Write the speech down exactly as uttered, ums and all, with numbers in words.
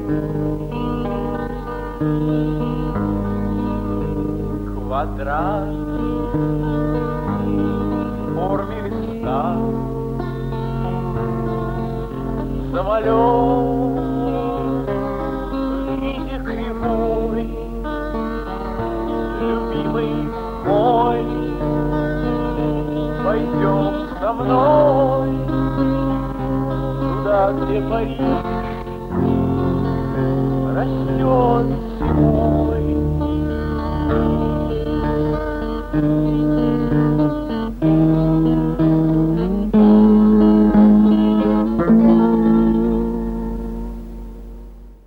Квадрат в форме листа, самолет в виде кривой, любимый мой, пойдем со мной туда, где Париж растет зимой.